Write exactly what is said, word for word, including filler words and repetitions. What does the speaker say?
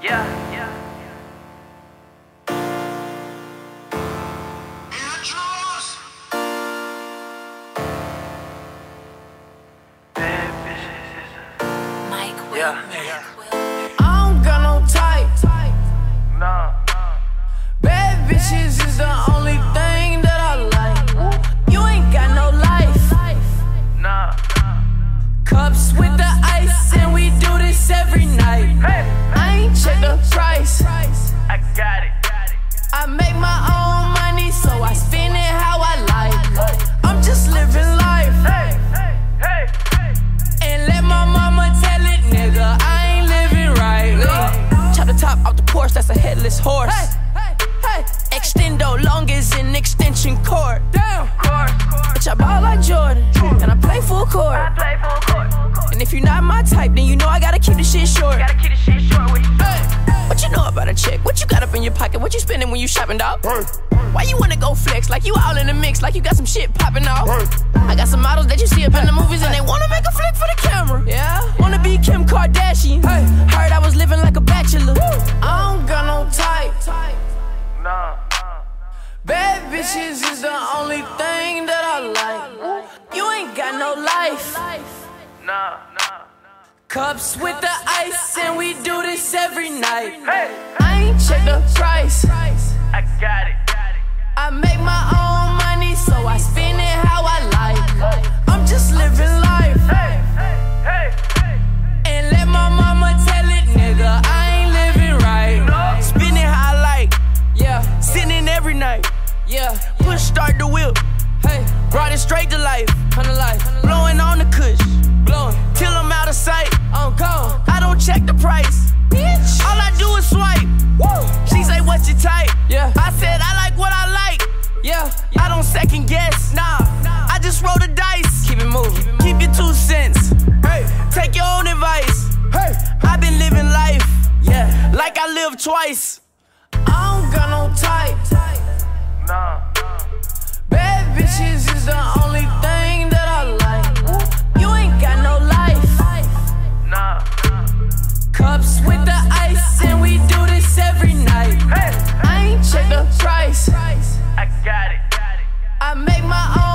Yeah, yeah. Yeah. I don't got no type. Nah. Bad bitches is the only thing that I like. You ain't got no life. Nah. Cups with the ice, and we do this every night. Hey. I ain't check the price. I got it. I make my own money, so I spend it how I like. I'm just living life. Hey, hey, hey, hey. And let my mama tell it, nigga, I ain't living right. Chop the top off the Porsche, that's a headless horse. Hey, hey, hey. Extendo long as an extension cord. Damn. Course, course. Bitch, I ball like Jordan, and I play full court. I play full court. And if you're not my type, then you know I gotta keep the shit short. Gotta keep the shit short with you. Hey, what you know about a chick? What you got up in your pocket? What you spending when you shopping, dog? Hey. Why you wanna go flex like you all in the mix, like you got some shit popping off? Hey. I got some models that you see up in the movies and they wanna make a flick for the camera. Yeah, wanna be Kim Kardashian. Hey, heard I was living like a bachelor. I don't got no type. Nah. Bad bitches is the only thing that I like. You ain't got no life. Nah. Nah. Cups with the ice, and we do this every night. Hey. I ain't check the price. I got it. I make my own money, so I spend it how I like. I'm just living life. Hey, hey, hey, hey. And let my mama tell it, nigga, I ain't living right. No. Spend it how I like. Yeah, sitting every night. Yeah, push start the whip. Hey, brought it straight to life. Come to life. Blowing on the kush. Blowing till I'm out of sight. I'm gone. I don't check the price. Bitch. All I do is swipe. Woo. She say, what's your type? Yeah. I said, I like what I like. Yeah. I don't second guess. Nah. I just roll the dice. Keep it moving. Keep your two cents. Hey. Take your own advice. Hey. I've been living life. Yeah. Like I lived twice. I don't got no type. Nah. Bad bitches is the only thing that I like. You ain't got no life. Nah. Cups with the ice, and we do this every night. Hey. I ain't check the price. I got it. I make my own